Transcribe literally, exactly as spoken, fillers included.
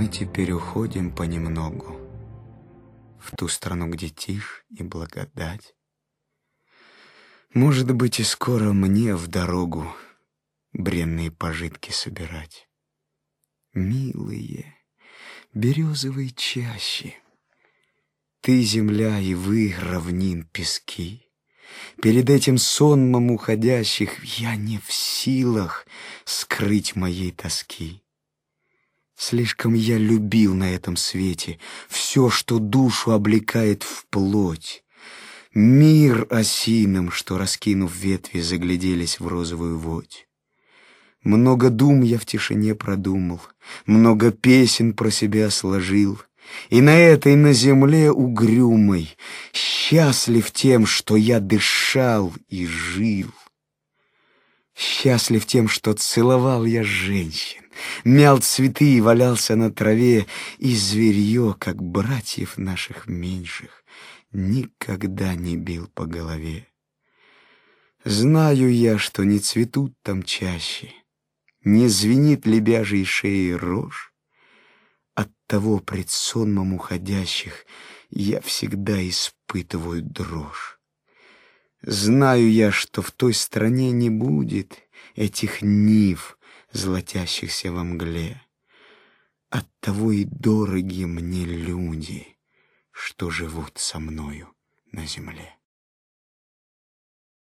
мы теперь уходим понемногу в ту страну, где тишь и благодать. Может быть, и скоро мне в дорогу бренные пожитки собирать. Милые березовые чащи, ты земля и вы равнин пески. Перед этим сонмом уходящих я не в силах скрыть моей тоски. Слишком я любил на этом свете все, что душу облекает в плоть. Мир осиным, что, раскинув ветви, загляделись в розовую водь. Много дум я в тишине продумал, много песен про себя сложил, и на этой, на земле угрюмой, счастлив тем, что я дышал и жил. Счастлив тем, что целовал я женщин, мял цветы и валялся на траве, и зверье, как братьев наших меньших, никогда не бил по голове. Знаю я, что не цветут там чаще, не звенит лебяжьей шеей рожь. Оттого пред сонмом уходящих я всегда испытываю дрожь. Знаю я, что в той стране не будет этих нив, золотящихся во мгле. Оттого и дороги мне люди, что живут со мною на земле.